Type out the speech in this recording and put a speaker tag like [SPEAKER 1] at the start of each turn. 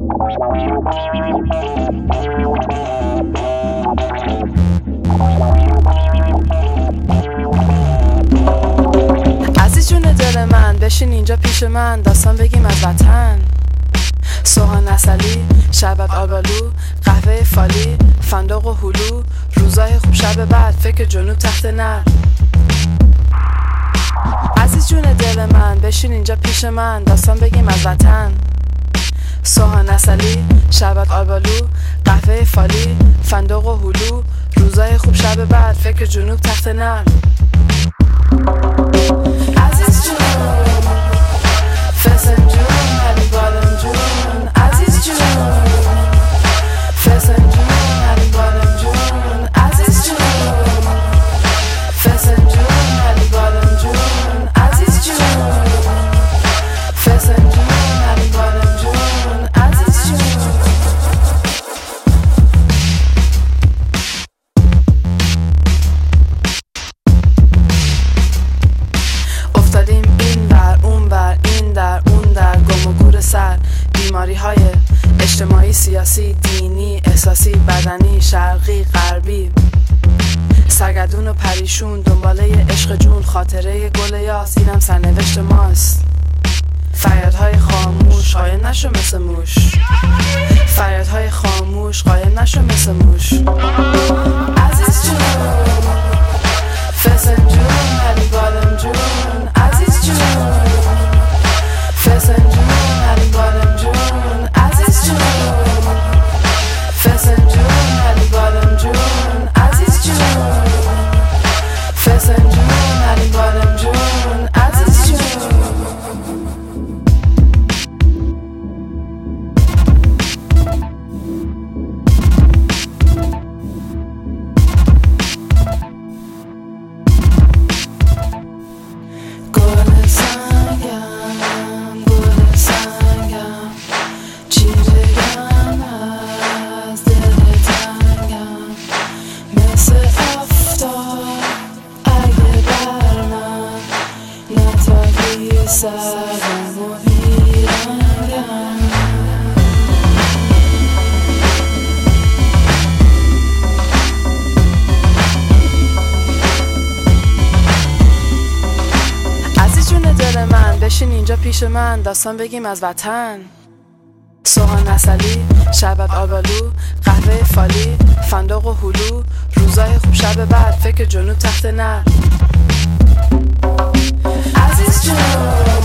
[SPEAKER 1] عزیز جون دل من بشین اینجا پیش من، داستان بگیم از وطن. سوهان عسلی، شربت آبالو، قهوه فالی، فندق و هلو، روزای خوب شب بعد فکر جنوب تخت نر. عزیز جون دل من بشین اینجا پیش من، داستان بگیم از وطن. سوهان عسلی، شربت آبالو، قهوه فالی، فندق و هلو، روزای خوب شب بعد فکر جنوب تخت نر. عزیز جون فسن جون علی بالم جون، عزیز جون فسن جون علی بالم جون، عزیز جون فسن جون علی بالم جون، عزیز جون فسن جون علی بالم جون، عزیز جون. افتادیم این بر اون بر، این در اون در، گم و گور سر، بیماری های اجتماعی، سیاسی، دینی، احساسی، بدنی، شرقی، غربی، سرگردون و پریشون، دنباله عشق جون، خاطره گل یاس، اینم سرنوشت ماست. فریادهای خاموش قایم نشو مثل موش، فریادهای خاموش قایم نشو مثل موش. عزیز جون فسن جون علی بالم جون، عزیز جون فسن جون علی بالم جون، عزیز جون فسن جون علی بالم جون، عزیز جون فسن جون علی بالم جون، عزیز جون. گل سنگم چی بگم از دل تنگم، مثل آفتاب اگه بر من نتابی سرم و بیرنگم. عزیز جون دل من بشین اینجا پیش من، داستان بگیم از وطن. سوهان عسلی، شربت آبالو، قهوه فالی، فندق و هلو، روزای خوب شب بعد فکر جنوب تخت نر. عزیز جون